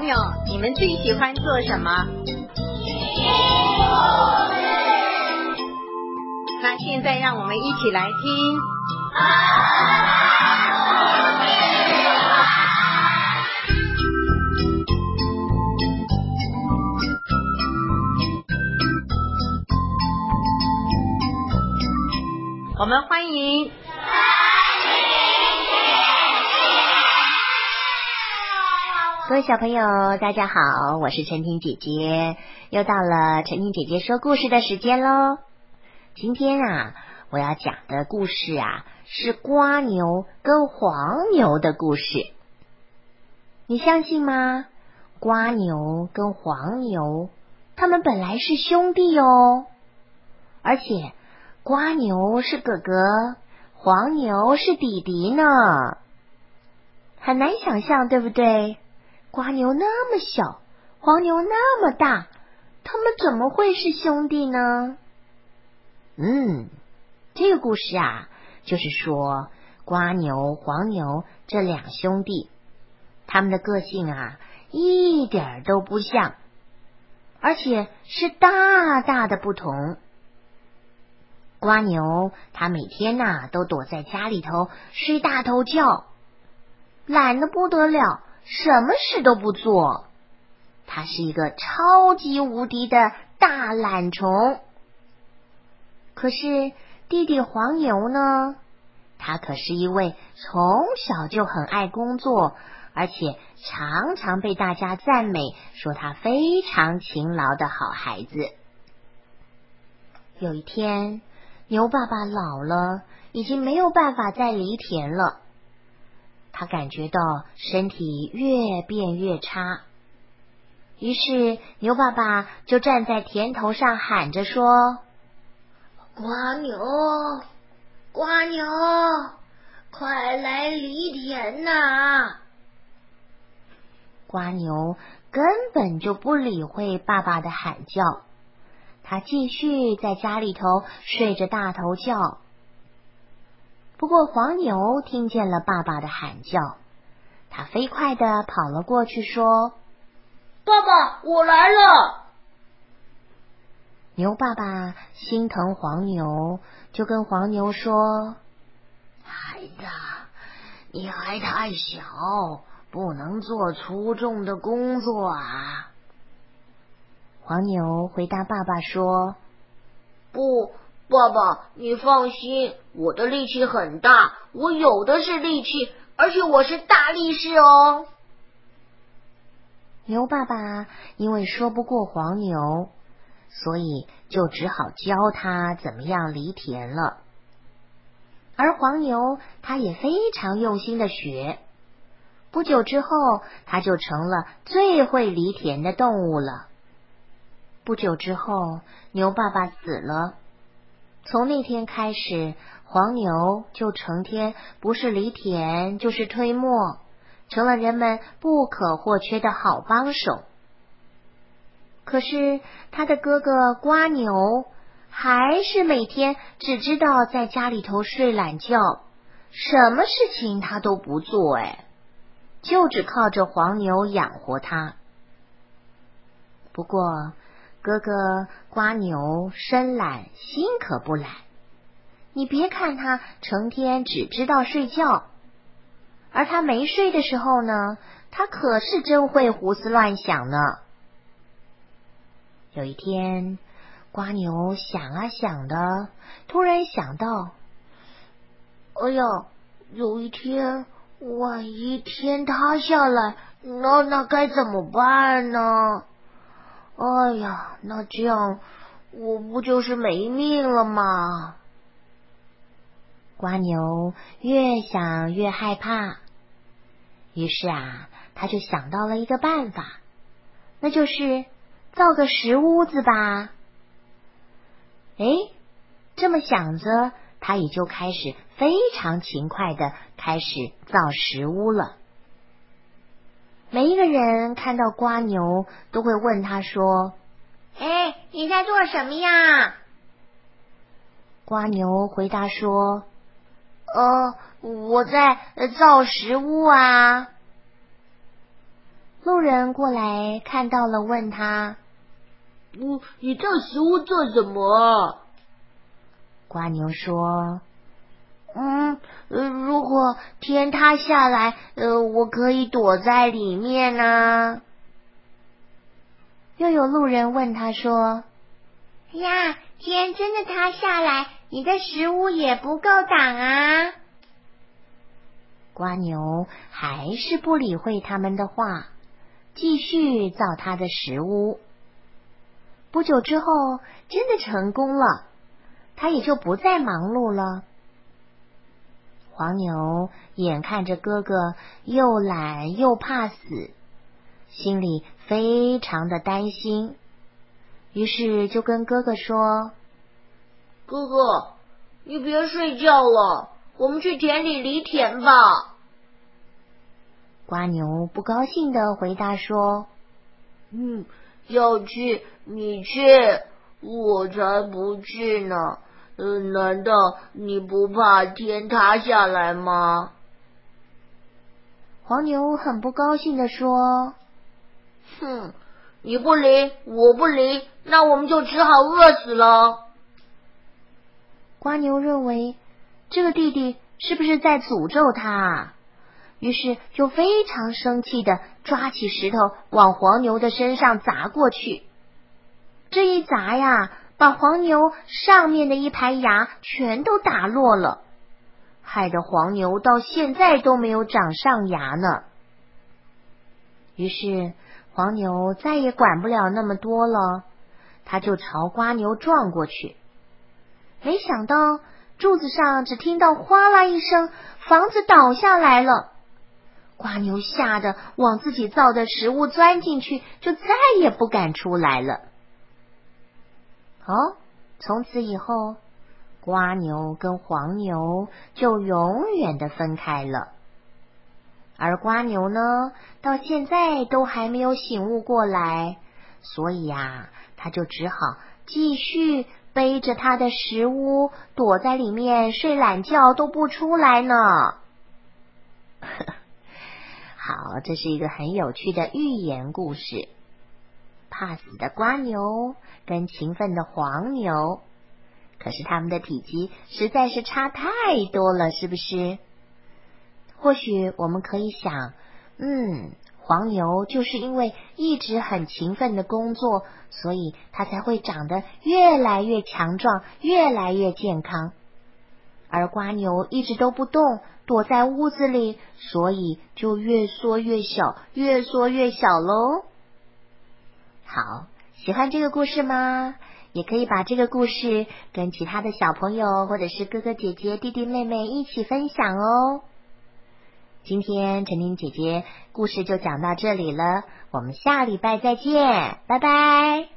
朋友，你们最喜欢做什么？那现在让我们一起来听。我们欢迎各位小朋友，大家好，我是陈婷姐姐，又到了陈婷姐姐说故事的时间咯。今天我要讲的故事是蝸牛跟黄牛的故事。你相信吗？蝸牛跟黄牛，他们本来是兄弟哦，而且蝸牛是哥哥，黄牛是弟弟呢。很难想象，对不对？蝸牛那么小，黄牛那么大，他们怎么会是兄弟呢？这个故事就是说蝸牛、黄牛这两兄弟，他们的个性一点都不像，而且是大大的不同。蝸牛他每天都躲在家里头睡大头觉，懒得不得了，什么事都不做。他是一个超级无敌的大懒虫。可是弟弟黄牛呢，他可是一位从小就很爱工作，而且常常被大家赞美，说他非常勤劳的好孩子。有一天，牛爸爸老了，已经没有办法再犁田了，他感觉到身体越变越差，于是牛爸爸就站在田头上喊着说：蝸牛，蝸牛，快来犁田呐！蝸牛根本就不理会爸爸的喊叫，他继续在家里头睡着大头觉。不过黄牛听见了爸爸的喊叫，他飞快地跑了过去说：爸爸，我来了！牛爸爸心疼黄牛，就跟黄牛说：孩子，你还太小，不能做粗重的工作黄牛回答爸爸说：不，爸爸，你放心，我的力气很大，我有的是力气，而且我是大力士哦。牛爸爸因为说不过黄牛，所以就只好教他怎么样犁田了。而黄牛他也非常用心的学，不久之后他就成了最会犁田的动物了。不久之后，牛爸爸死了。从那天开始，黄牛就成天不是犁田就是推磨，成了人们不可或缺的好帮手。可是他的哥哥蝸牛还是每天只知道在家里头睡懒觉，什么事情他都不做，就只靠着黄牛养活他。不过哥哥蝸牛身懒心可不懒，你别看他成天只知道睡觉，而他没睡的时候呢，他可是真会胡思乱想呢。有一天，蝸牛想想的，突然想到，哎呀，有一天万一天塌下来，那该怎么办呢？哎呀，那这样我不就是没命了吗？蝸牛越想越害怕，于是他就想到了一个办法，那就是造个石屋子吧。这么想着，他也就开始非常勤快的开始造石屋了。每一个人看到蝸牛都会问他说：你在做什么呀？蝸牛回答说：我在造石屋路人过来看到了，问他： 你这食物做什么？ 瓜牛说：如果天塌下来，我可以躲在里面啊。又有路人问他说：呀，天真的塌下来，你的食物也不够挡啊。瓜牛还是不理会他们的话，继续造他的食物。不久之后，真的成功了，他也就不再忙碌了。黄牛眼看着哥哥又懒又怕死，心里非常的担心，于是就跟哥哥说： 哥哥，你别睡觉了，我们去田里犁田吧。 瓜牛不高兴地回答说： 要去你去，我才不去呢。难道你不怕天塌下来吗？ 黄牛很不高兴地说： 你不犁，我不犁，那我们就只好饿死了。 瓜牛认为这个弟弟是不是在诅咒他啊？于是就非常生气的抓起石头往黄牛的身上砸过去。这一砸呀，把黄牛上面的一排牙全都打落了，害得黄牛到现在都没有长上牙呢。于是黄牛再也管不了那么多了，他就朝瓜牛撞过去。没想到柱子上只听到哗啦一声，房子倒下来了。瓜牛吓得往自己造的食物钻进去，就再也不敢出来了。从此以后，瓜牛跟黄牛就永远的分开了。而瓜牛呢，到现在都还没有醒悟过来，所以呀，他就只好继续背着他的食物，躲在里面睡懒觉都不出来呢。好，这是一个很有趣的寓言故事。怕死的瓜牛跟勤奋的黄牛，可是他们的体积实在是差太多了，是不是？或许我们可以想，黄牛就是因为一直很勤奋的工作，所以它才会长得越来越强壮，越来越健康。而瓜牛一直都不动，躲在屋子里，所以就越缩越小，越缩越小咯。好，喜欢这个故事吗？也可以把这个故事跟其他的小朋友或者是哥哥姐姐、弟弟妹妹一起分享哦。今天陈婷姐姐故事就讲到这里了，我们下礼拜再见，拜拜。